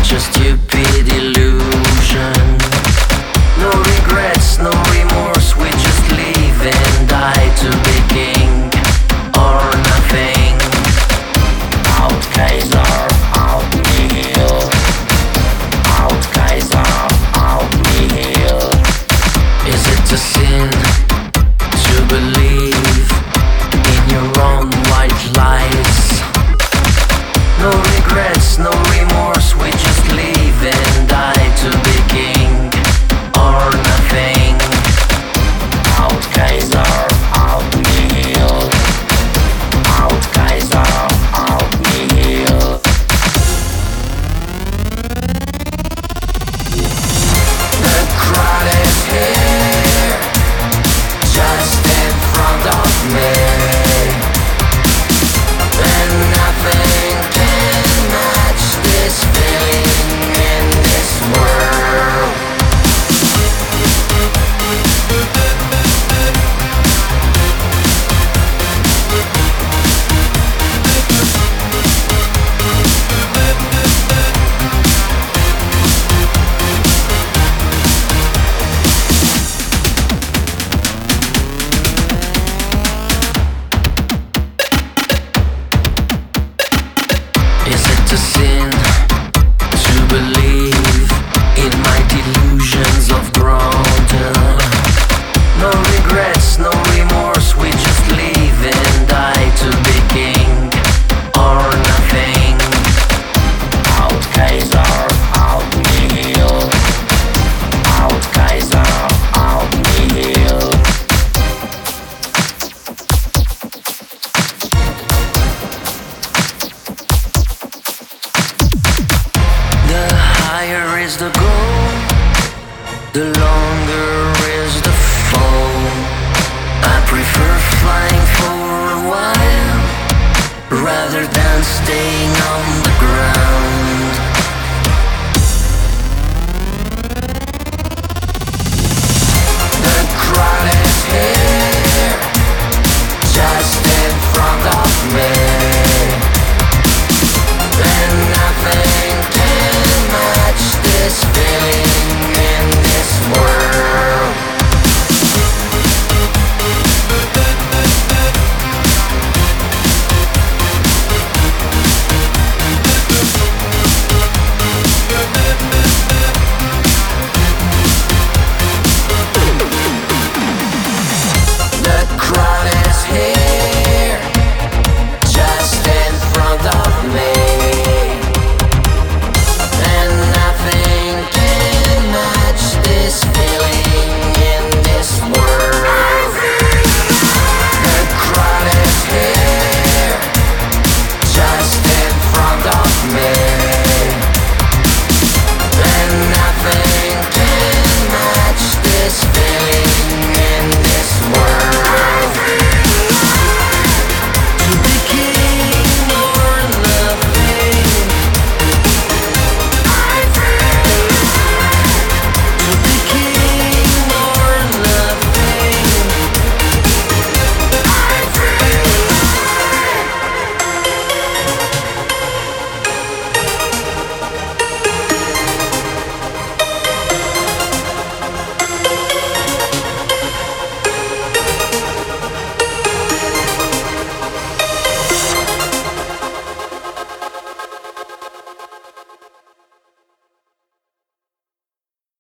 a stupid illusion. No regrets, no remorse, we just live and die to be king or nothing. Out Kaiser, out nihil. Out Kaiser, out nihil. Is it a sin to believe in your own white lies? No regrets, no remorse, we just live and die to be king or nothing. Out Kaiser, out nihil. Out Kaiser, out nihil. The crowd is here, just in front of me, and nothing can match this feeling in this world. Is it a sin to believe in my delusions of grandeur? No regrets, no remorse, we just live and die to be king or nothing. Out Kaiser, out nihil. Out Kaiser, out nihil. The higher is the goal, the longer is the fall. I prefer flying for a while rather than staying on